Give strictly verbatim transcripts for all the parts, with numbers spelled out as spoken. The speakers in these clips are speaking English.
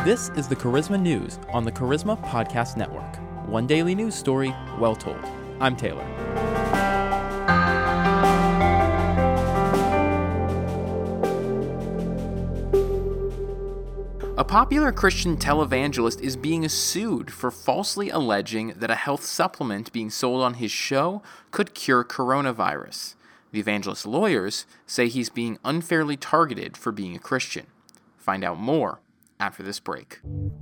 This is the Charisma News on the Charisma Podcast Network. One daily news story, well told. I'm Taylor. A popular Christian televangelist is being sued for falsely alleging that a health supplement being sold on his show could cure coronavirus. The evangelist's lawyers say he's being unfairly targeted for being a Christian. Find out more after this break.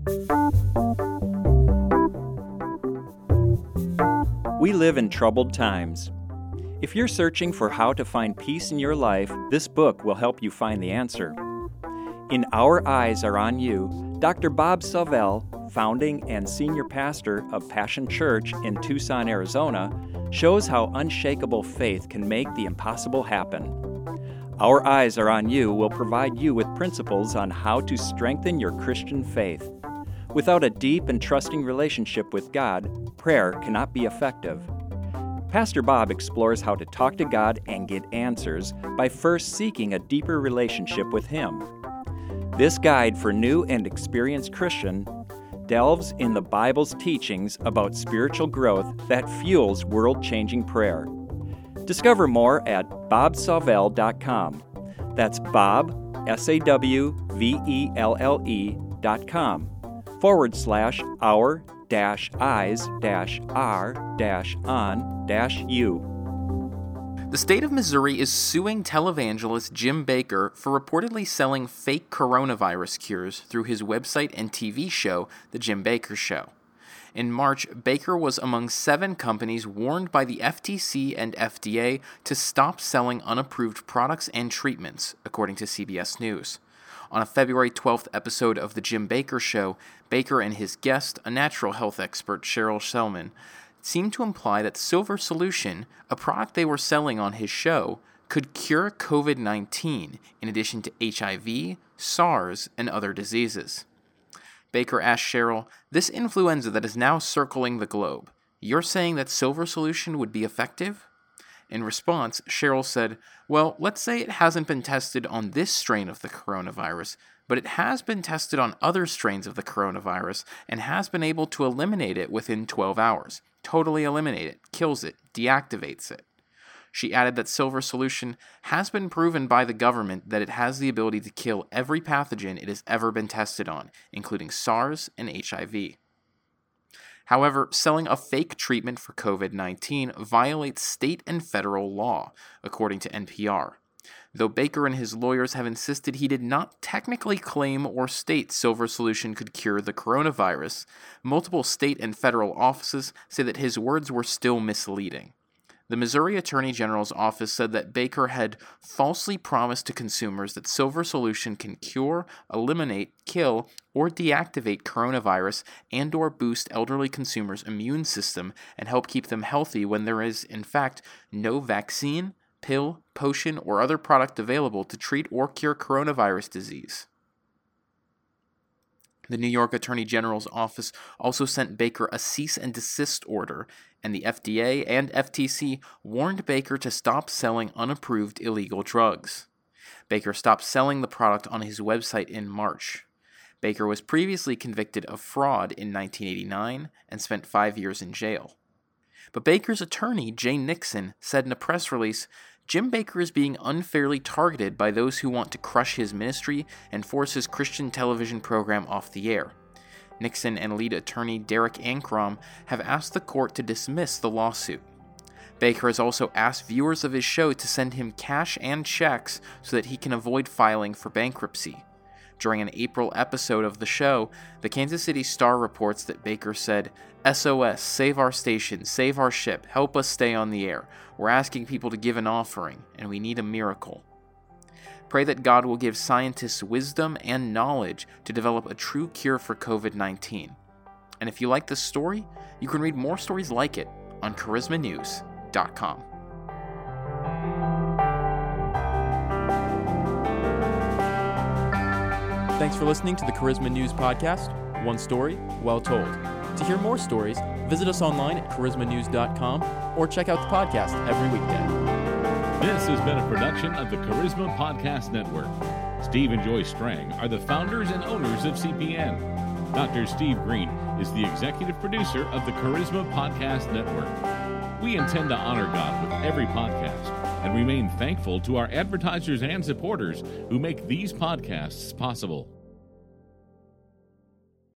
We live in troubled times. If you're searching for how to find peace in your life, this book will help you find the answer. In Our Eyes Are on You, Doctor Bob Savell, founding and senior pastor of Passion Church in Tucson, Arizona, shows how unshakable faith can make the impossible happen. Our Eyes Are on You will provide you with principles on how to strengthen your Christian faith. Without a deep and trusting relationship with God, prayer cannot be effective. Pastor Bob explores how to talk to God and get answers by first seeking a deeper relationship with Him. This guide for new and experienced Christian delves in the Bible's teachings about spiritual growth that fuels world-changing prayer. Discover more at bob savell dot com. That's Bob, S A W V E L L E dot com, forward slash our dash eyes dash r dash on dash you. The state of Missouri is suing televangelist Jim Bakker for reportedly selling fake coronavirus cures through his website and T V show, The Jim Bakker Show. In March, Bakker was among seven companies warned by the F T C and F D A to stop selling unapproved products and treatments, according to C B S News. On a February twelfth episode of The Jim Bakker Show, Bakker and his guest, a natural health expert, Cheryl Selman, seemed to imply that Silver Solution, a product they were selling on his show, could cure covid nineteen in addition to H I V, SARS, and other diseases. Bakker asked Cheryl, "This influenza that is now circling the globe, you're saying that Silver Solution would be effective?" In response, Cheryl said, "Well, let's say it hasn't been tested on this strain of the coronavirus, but it has been tested on other strains of the coronavirus and has been able to eliminate it within twelve hours. Totally eliminate it, kills it, deactivates it." She added that Silver Solution has been proven by the government that it has the ability to kill every pathogen it has ever been tested on, including SARS and H I V. However, selling a fake treatment for covid nineteen violates state and federal law, according to N P R. Though Bakker and his lawyers have insisted he did not technically claim or state Silver Solution could cure the coronavirus, multiple state and federal offices say that his words were still misleading. The Missouri Attorney General's office said that Bakker had falsely promised to consumers that Silver Solution can cure, eliminate, kill, or deactivate coronavirus and or boost elderly consumers' immune system and help keep them healthy when there is, in fact, no vaccine, pill, potion, or other product available to treat or cure coronavirus disease. The New York Attorney General's office also sent Bakker a cease and desist order, and the F D A and F T C warned Bakker to stop selling unapproved illegal drugs. Bakker stopped selling the product on his website in March. Bakker was previously convicted of fraud in nineteen eighty-nine and spent five years in jail. But Bakker's attorney, Jay Nixon, said in a press release, "Jim Bakker is being unfairly targeted by those who want to crush his ministry and force his Christian television program off the air." Nixon and lead attorney Derek Ankrom have asked the court to dismiss the lawsuit. Bakker has also asked viewers of his show to send him cash and checks so that he can avoid filing for bankruptcy. During an April episode of the show, the Kansas City Star reports that Bakker said, "S O S, save our station, save our ship, help us stay on the air. We're asking people to give an offering, and we need a miracle." Pray that God will give scientists wisdom and knowledge to develop a true cure for covid nineteen. And if you like this story, you can read more stories like it on charisma news dot com. Thanks for listening to the Charisma News Podcast. One story, well told. To hear more stories, visit us online at charisma news dot com or check out the podcast every weekday. This has been a production of the Charisma Podcast Network. Steve and Joy Strang are the founders and owners of C P N. Doctor Steve Green is the executive producer of the Charisma Podcast Network. We intend to honor God with every podcast and remain thankful to our advertisers and supporters who make these podcasts possible.